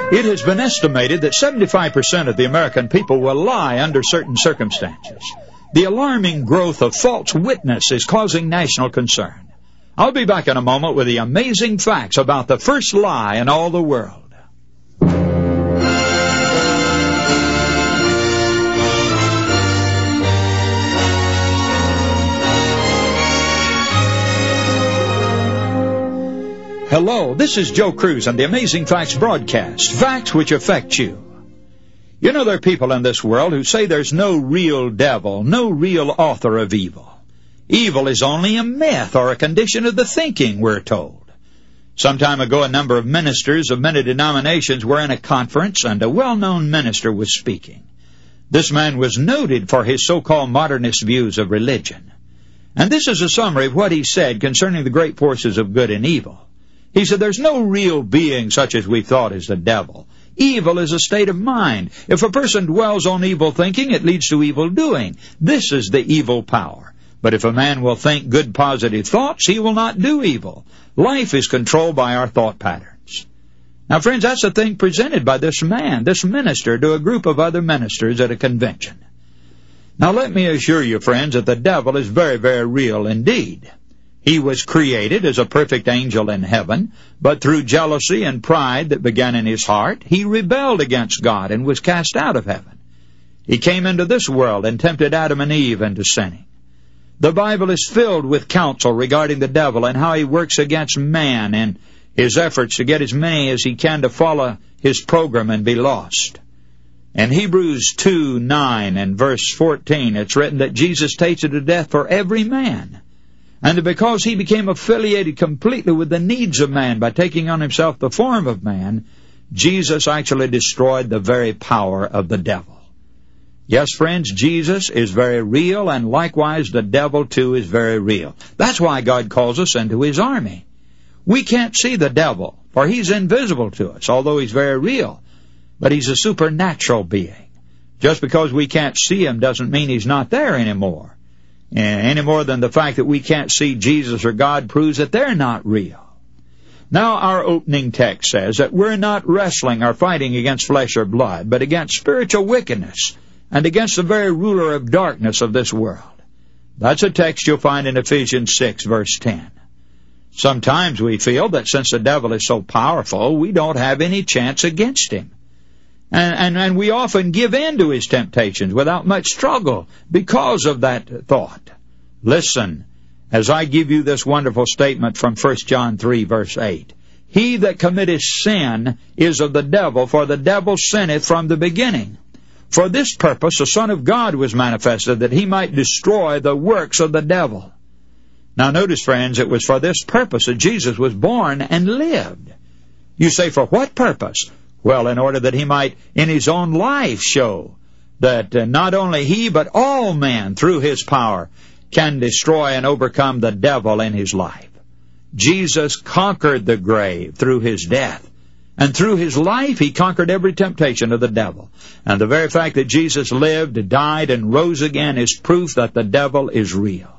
It has been estimated that 75% of the American people will lie under certain circumstances. The alarming growth of false witness is causing national concern. I'll be back in a moment with the amazing facts about the first lie in all the world. Hello, this is Joe Cruz on the Amazing Facts broadcast, facts which affect you. You know, there are people in this world who say there's no real devil, no real author of evil. Evil is only a myth or a condition of the thinking, we're told. Some time ago, a number of ministers of many denominations were in a conference, and a well-known minister was speaking. This man was noted for his so-called modernist views of religion. And this is a summary of what he said concerning the great forces of good and evil. He said, there's no real being such as we thought as the devil. Evil is a state of mind. If a person dwells on evil thinking, it leads to evil doing. This is the evil power. But if a man will think good, positive thoughts, he will not do evil. Life is controlled by our thought patterns. Now, friends, that's the thing presented by this man, this minister, to a group of other ministers at a convention. Now, let me assure you, friends, that the devil is very, very real indeed. He was created as a perfect angel in heaven, but through jealousy and pride that began in his heart, he rebelled against God and was cast out of heaven. He came into this world and tempted Adam and Eve into sinning. The Bible is filled with counsel regarding the devil and how he works against man and his efforts to get as many as he can to follow his program and be lost. In Hebrews 2:9 and verse 14, it's written that Jesus tasted of death for every man. And because he became affiliated completely with the needs of man by taking on himself the form of man, Jesus actually destroyed the very power of the devil. Yes, friends, Jesus is very real, and likewise the devil too is very real. That's why God calls us into his army. We can't see the devil, for he's invisible to us, although he's very real. But he's a supernatural being. Just because we can't see him doesn't mean he's not there anymore. Any more than the fact that we can't see Jesus or God proves that they're not real. Now, our opening text says that we're not wrestling or fighting against flesh or blood, but against spiritual wickedness and against the very ruler of darkness of this world. That's a text you'll find in Ephesians 6, verse 10. Sometimes we feel that since the devil is so powerful, we don't have any chance against him. And we often give in to his temptations without much struggle because of that thought. Listen, as I give you this wonderful statement from 1 John 3, verse 8. He that committeth sin is of the devil, for the devil sinneth from the beginning. For this purpose the Son of God was manifested, that he might destroy the works of the devil. Now notice, friends, it was for this purpose that Jesus was born and lived. You say, for what purpose? Well, in order that he might, in his own life, show that not only he, but all men, through his power, can destroy and overcome the devil in his life. Jesus conquered the grave through his death. And through his life, he conquered every temptation of the devil. And the very fact that Jesus lived, died, and rose again is proof that the devil is real.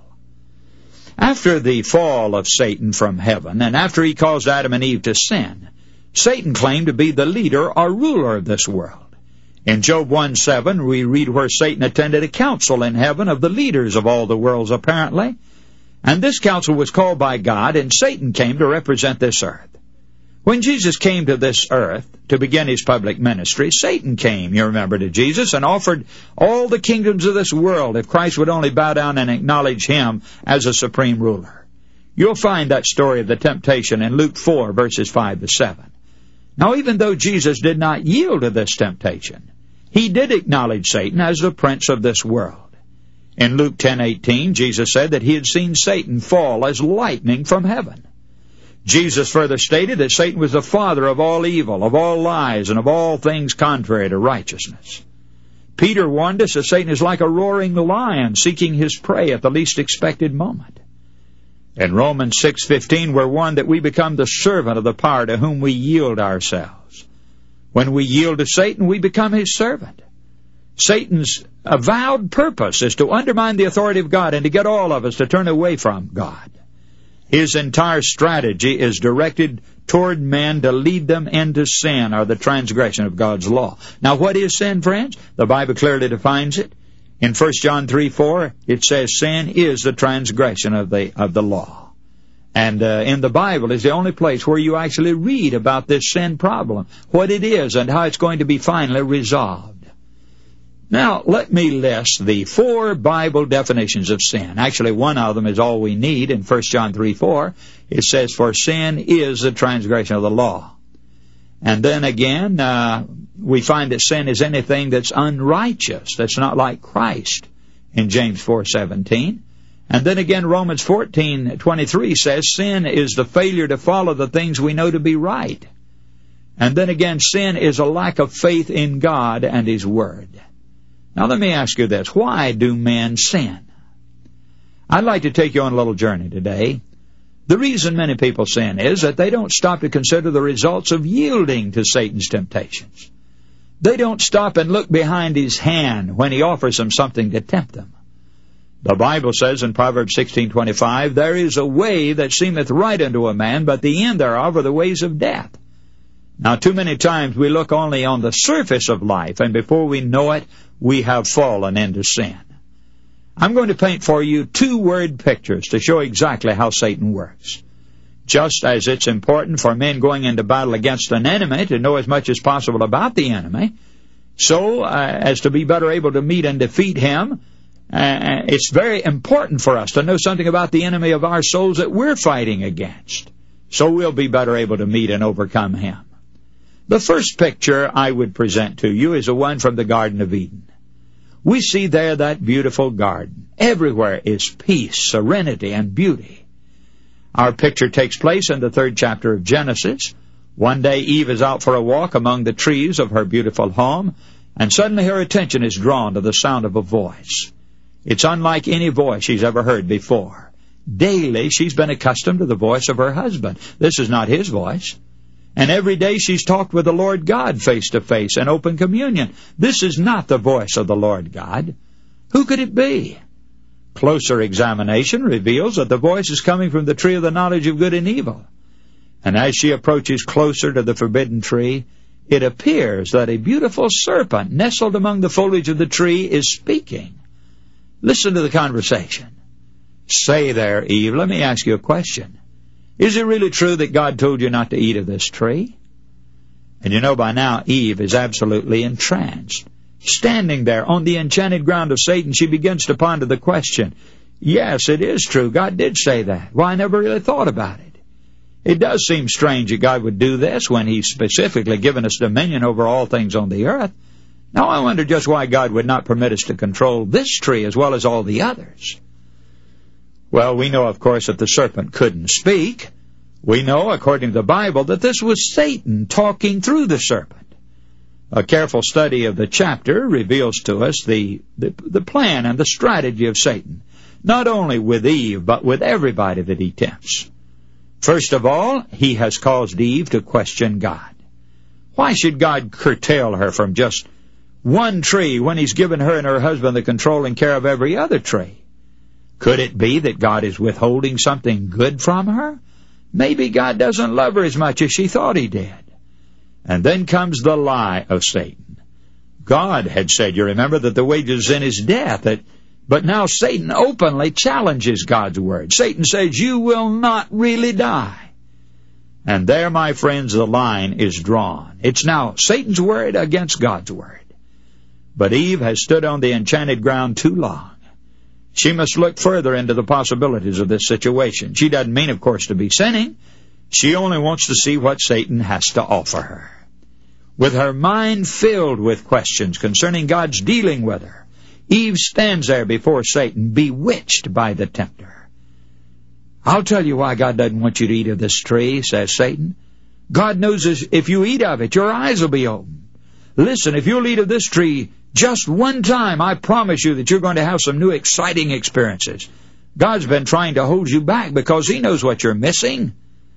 After the fall of Satan from heaven, and after he caused Adam and Eve to sin, Satan claimed to be the leader or ruler of this world. In Job 1:7, we read where Satan attended a council in heaven of the leaders of all the worlds, apparently. And this council was called by God, and Satan came to represent this earth. When Jesus came to this earth to begin his public ministry, Satan came, you remember, to Jesus and offered all the kingdoms of this world if Christ would only bow down and acknowledge him as a supreme ruler. You'll find that story of the temptation in Luke 4, verses 5 to 7. Now, even though Jesus did not yield to this temptation, he did acknowledge Satan as the prince of this world. In Luke 10:18, Jesus said that he had seen Satan fall as lightning from heaven. Jesus further stated that Satan was the father of all evil, of all lies, and of all things contrary to righteousness. Peter warned us that Satan is like a roaring lion seeking his prey at the least expected moment. In Romans 6:15, we're warned that we become the servant of the power to whom we yield ourselves. When we yield to Satan, we become his servant. Satan's avowed purpose is to undermine the authority of God and to get all of us to turn away from God. His entire strategy is directed toward men to lead them into sin or the transgression of God's law. Now, what is sin, friends? The Bible clearly defines it. In 1 John 3:4, it says sin is the transgression of the law. And in the Bible is the only place where you actually read about this sin problem, what it is and how it's going to be finally resolved. Now, let me list the 4 Bible definitions of sin. Actually, one of them is all we need. In 1 John 3:4, it says, for sin is the transgression of the law. And then again, we find that sin is anything that's unrighteous, that's not like Christ, in James 4:17. And then again, Romans 14:23 says, sin is the failure to follow the things we know to be right. And then again, sin is a lack of faith in God and His Word. Now let me ask you this. Why do men sin? I'd like to take you on a little journey today. The reason many people sin is that they don't stop to consider the results of yielding to Satan's temptations. They don't stop and look behind his hand when he offers them something to tempt them. The Bible says in Proverbs 16:25, there is a way that seemeth right unto a man, but the end thereof are the ways of death. Now, too many times we look only on the surface of life, and before we know it, we have fallen into sin. I'm going to paint for you 2 word pictures to show exactly how Satan works. Just as it's important for men going into battle against an enemy to know as much as possible about the enemy, so as to be better able to meet and defeat him, it's very important for us to know something about the enemy of our souls that we're fighting against, so we'll be better able to meet and overcome him. The first picture I would present to you is the one from the Garden of Eden. We see there that beautiful garden. Everywhere is peace, serenity, and beauty. Our picture takes place in the 3rd chapter of Genesis. One day Eve is out for a walk among the trees of her beautiful home, and suddenly her attention is drawn to the sound of a voice. It's unlike any voice she's ever heard before. Daily she's been accustomed to the voice of her husband. This is not his voice. And every day she's talked with the Lord God face to face in open communion. This is not the voice of the Lord God. Who could it be? Closer examination reveals that the voice is coming from the tree of the knowledge of good and evil. And as she approaches closer to the forbidden tree, it appears that a beautiful serpent nestled among the foliage of the tree is speaking. Listen to the conversation. Say there, Eve, let me ask you a question. Is it really true that God told you not to eat of this tree? And you know by now Eve is absolutely entranced. Standing there on the enchanted ground of Satan, she begins to ponder the question, yes, it is true, God did say that. Well, I never really thought about it. It does seem strange that God would do this when He's specifically given us dominion over all things on the earth. Now I wonder just why God would not permit us to control this tree as well as all the others. Well, we know, of course, that the serpent couldn't speak. We know, according to the Bible, that this was Satan talking through the serpent. A careful study of the chapter reveals to us the plan and the strategy of Satan, not only with Eve, but with everybody that he tempts. First of all, he has caused Eve to question God. Why should God curtail her from just one tree when He's given her and her husband the control and care of every other tree? Could it be that God is withholding something good from her? Maybe God doesn't love her as much as she thought He did. And then comes the lie of Satan. God had said, you remember, that the wages of sin is death. But now Satan openly challenges God's word. Satan says, you will not really die. And there, my friends, the line is drawn. It's now Satan's word against God's word. But Eve has stood on the enchanted ground too long. She must look further into the possibilities of this situation. She doesn't mean, of course, to be sinning. She only wants to see what Satan has to offer her. With her mind filled with questions concerning God's dealing with her, Eve stands there before Satan, bewitched by the tempter. I'll tell you why God doesn't want you to eat of this tree, says Satan. God knows if you eat of it, your eyes will be open. Listen, if you'll eat of this tree just one time, I promise you that you're going to have some new exciting experiences. God's been trying to hold you back because He knows what you're missing.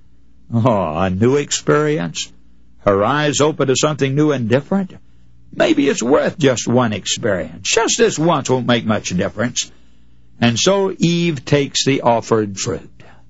Oh, a new experience? Her eyes open to something new and different? Maybe it's worth just one experience. Just this once won't make much difference. And so Eve takes the offered fruit.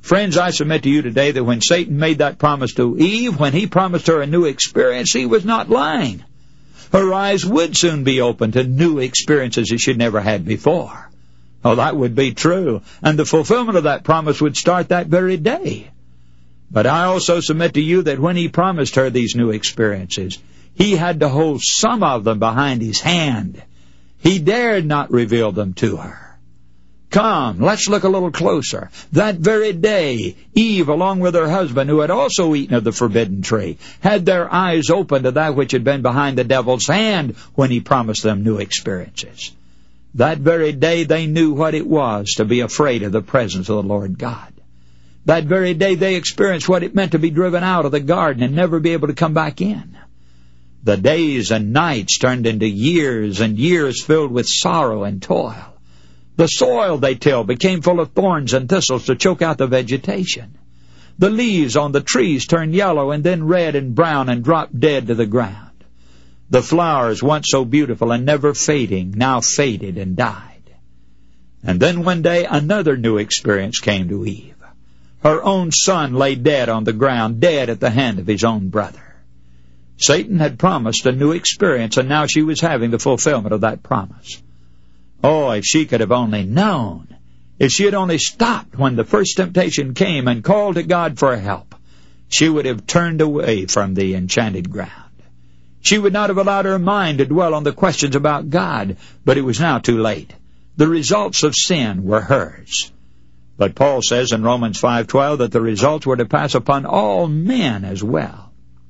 Friends, I submit to you today that when Satan made that promise to Eve, when he promised her a new experience, he was not lying. Her eyes would soon be open to new experiences that she'd never had before. Oh, that would be true, and the fulfillment of that promise would start that very day. But I also submit to you that when he promised her these new experiences, he had to hold some of them behind his hand. He dared not reveal them to her. Come, let's look a little closer. That very day, Eve, along with her husband, who had also eaten of the forbidden tree, had their eyes open to that which had been behind the devil's hand when he promised them new experiences. That very day they knew what it was to be afraid of the presence of the Lord God. That very day they experienced what it meant to be driven out of the garden and never be able to come back in. The days and nights turned into years and years filled with sorrow and toil. The soil they tilled became full of thorns and thistles to choke out the vegetation. The leaves on the trees turned yellow and then red and brown and dropped dead to the ground. The flowers, once so beautiful and never fading, now faded and died. And then one day another new experience came to Eve. Her own son lay dead on the ground, dead at the hand of his own brother. Satan had promised a new experience, and now she was having the fulfillment of that promise. Oh, if she could have only known, if she had only stopped when the first temptation came and called to God for help, she would have turned away from the enchanted ground. She would not have allowed her mind to dwell on the questions about God, but it was now too late. The results of sin were hers. But Paul says in Romans 5:12 that the results were to pass upon all men as well.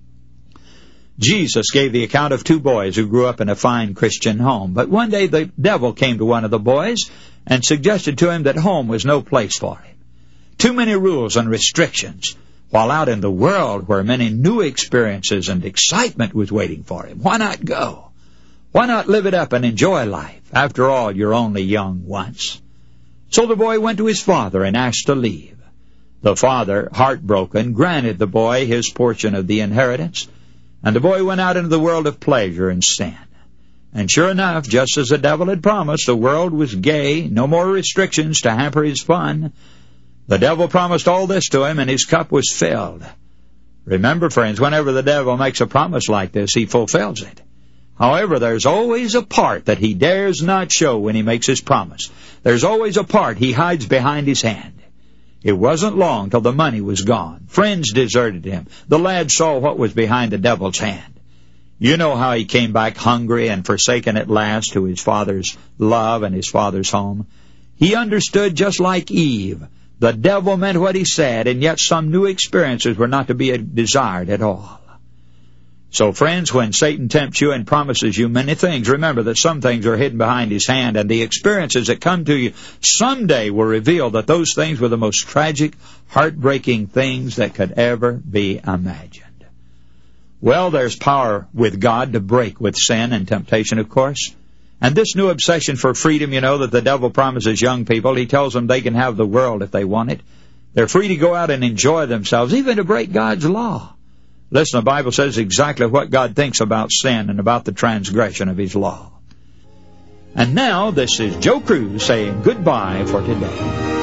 Jesus gave the account of two boys who grew up in a fine Christian home. But one day the devil came to one of the boys and suggested to him that home was no place for him. Too many rules and restrictions, while out in the world where many new experiences and excitement was waiting for him. Why not go? Why not live it up and enjoy life? After all, you're only young once. So the boy went to his father and asked to leave. The father, heartbroken, granted the boy his portion of the inheritance, and the boy went out into the world of pleasure and sin. And sure enough, just as the devil had promised, the world was gay, no more restrictions to hamper his fun. The devil promised all this to him, and his cup was filled. Remember, friends, whenever the devil makes a promise like this, he fulfills it. However, there's always a part that he dares not show when he makes his promise. There's always a part he hides behind his hand. It wasn't long till the money was gone. Friends deserted him. The lad saw what was behind the devil's hand. You know how he came back hungry and forsaken at last to his father's love and his father's home. He understood just like Eve. The devil meant what he said, and yet some new experiences were not to be desired at all. So, friends, when Satan tempts you and promises you many things, remember that some things are hidden behind his hand, and the experiences that come to you someday will reveal that those things were the most tragic, heartbreaking things that could ever be imagined. Well, there's power with God to break with sin and temptation, of course. And this new obsession for freedom, you know, that the devil promises young people, he tells them they can have the world if they want it. They're free to go out and enjoy themselves, even to break God's law. Listen, the Bible says exactly what God thinks about sin and about the transgression of his law. And now, this is Joe Cruz saying goodbye for today.